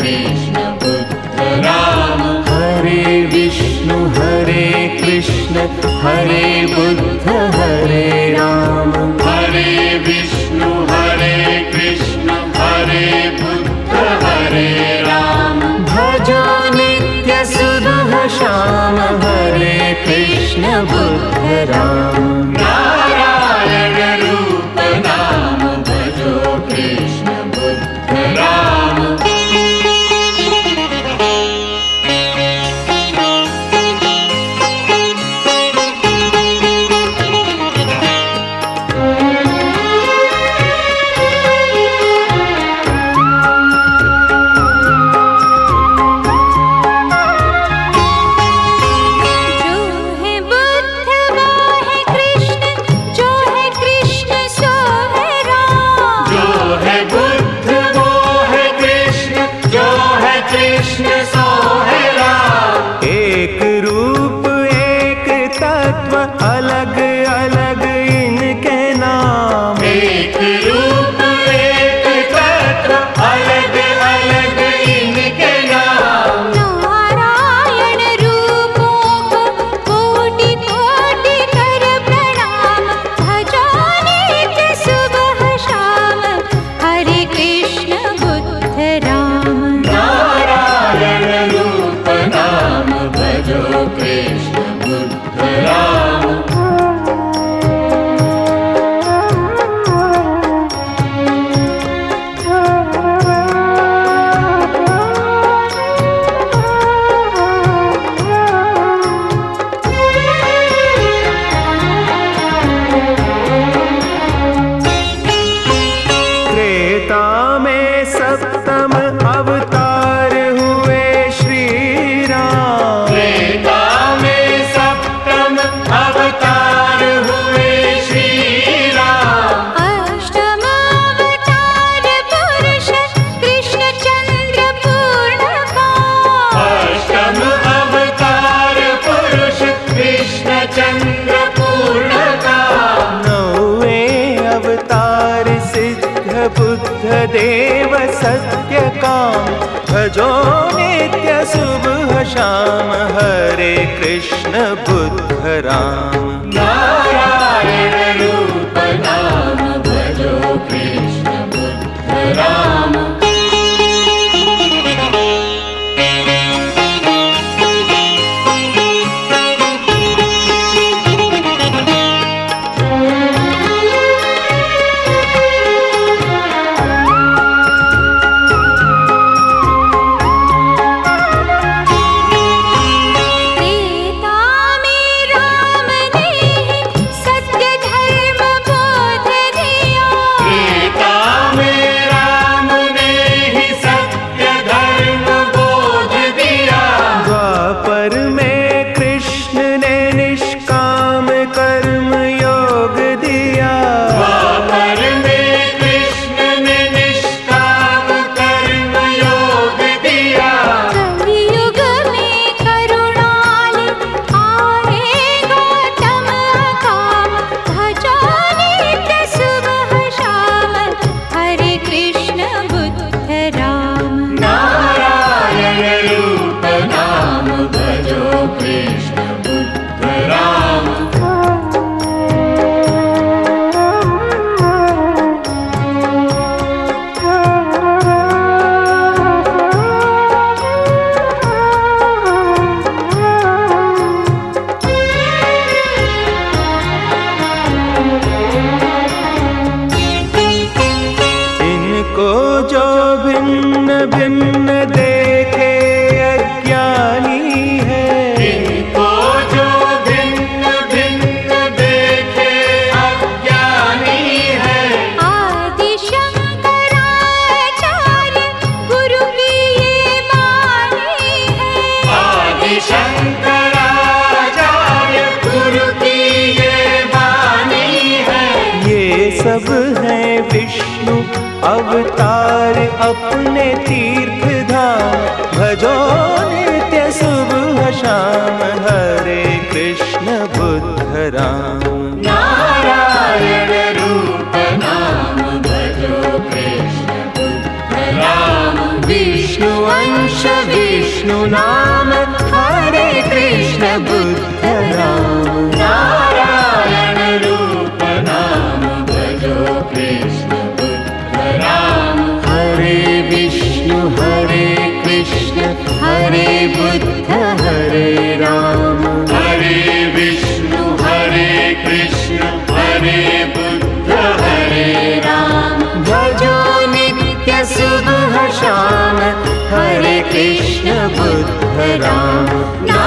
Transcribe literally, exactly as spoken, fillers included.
कृष्ण बुद्ध राम। हरे विष्णु हरे कृष्ण हरे बुद्ध हरे राम। हरे विष्णु हरे कृष्ण हरे बुद्ध हरे राम। भजो नित्य सुबह शाम हरे कृष्ण बुद्ध राम। नारायण रूप नाम भजो कृष्ण बुद्ध राम। एक रूप एक तत्व अलग अलग इनके नाम। एक रूप एक तत्व अलग अलग इनके नाम। नारायण रूपों को कोटि कोटि कर प्रणाम। भजो नित्य सुबह शाम हरे कृष्ण बुद्ध राम। नारायण रूप नाम भजो कृष्ण बुद्ध राम। त्रेता में सप्तम अवतार हुए श्री राम। त्रेता में सप्तम अवतार हुए श्री राम। अष्टम अवतार पुरुष कृष्ण चंद्र पूर्णकाम। अष्टम अवतार पुरुष कृष्ण चंद्र पूर्णकाम। नौवे अवतार सिद्ध बुद्ध देव सत्य काम। भजो नित्य सुबह शाम हरे कृष्ण बुद्ध राम। नारायण रूप नाम भजो कृष्ण बुद्ध राम। त्रेता में राम ने सत्य धर्म बोध दिया। त्रेता में राम ने ही सत्य धर्म बोध दिया। द्वापर में कृष्ण ने निष्काम कर्म योग दिया। द्वापर में कृष्ण ने निष्काम कर्म योग दिया। कलियुग में करुणाल आएगा तम अकाम। भजो नित्य सुबह शाम हरे कृष्ण बुद्ध राम। नारायण रूप नाम भजो कृष्ण बुद्ध राम। इनको जो भिन्न भिन्न देखे अज्ञानी है। इनको जो भिन्न भिन्न देखे अज्ञानी है। आदि शंकराचार्य गुरु की ये वाणी है। आदि शंकराचार्य गुरु की ये वाणी है। ये सब हैं विष्णु अवतार अपने तीर्थ धाम। भजो नित्य सुबह शाम हरे कृष्ण बुद्ध राम। नारायण रूप नाम भजो कृष्ण बुद्ध राम। विष्णु विष्णु नाम, हरे कृष्ण बुद्ध राम। नारायण रूप नाम, भजो कृष्ण बुद्ध राम। हरे विष्णु हरे कृष्ण हरे बुद्ध हरे राम। हरे विष्णु हरे कृष्ण हरे बुद्ध हरे राम। भजो नित्य सुबह शाम, हरे कृष्ण बुद्ध राम।